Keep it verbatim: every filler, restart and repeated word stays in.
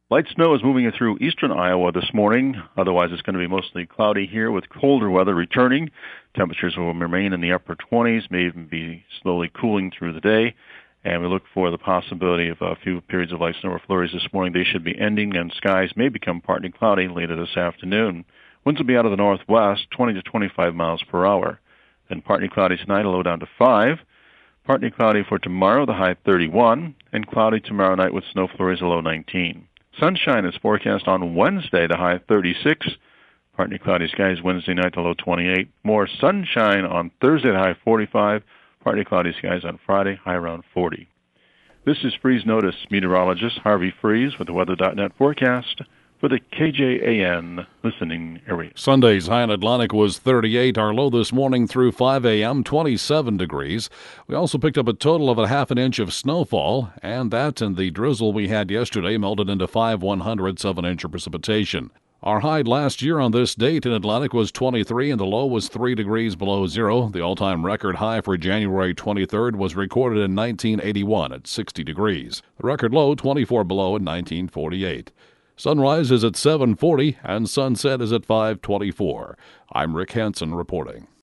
Light snow is moving through eastern Iowa this morning. Otherwise, it's going to be mostly cloudy here with colder weather returning. Temperatures will remain in the upper twenties, may even be slowly cooling through the day. And we look for the possibility of a few periods of light snow or flurries this morning. They should be ending, and skies may become partly cloudy later this afternoon. Winds will be out of the northwest, twenty to twenty-five miles per hour. Then partly cloudy tonight, a low down to five. Partly cloudy for tomorrow, the high thirty-one. And cloudy tomorrow night with snow flurries, a low nineteen. Sunshine is forecast on Wednesday, the high thirty-six. Partly cloudy skies Wednesday night, the low twenty-eight. More sunshine on Thursday, the high forty-five. Partly cloudy skies on Friday, high around forty. This is Freeze Notice meteorologist Harvey Freeze with the weather dot net forecast for the K J A N listening area. Sunday's high in Atlantic was thirty-eight. Our low this morning through five a.m., twenty-seven degrees. We also picked up a total of a half an inch of snowfall, and that and the drizzle we had yesterday melted into five one-hundredths of an inch of precipitation. Our high last year on this date in Atlantic was twenty-three, and the low was three degrees below zero. The all-time record high for January twenty-third was recorded in nineteen eighty-one at sixty degrees. The record low, twenty-four below in nineteen forty-eight. Sunrise is at seven forty, and sunset is at five twenty-four. I'm Rick Hansen reporting.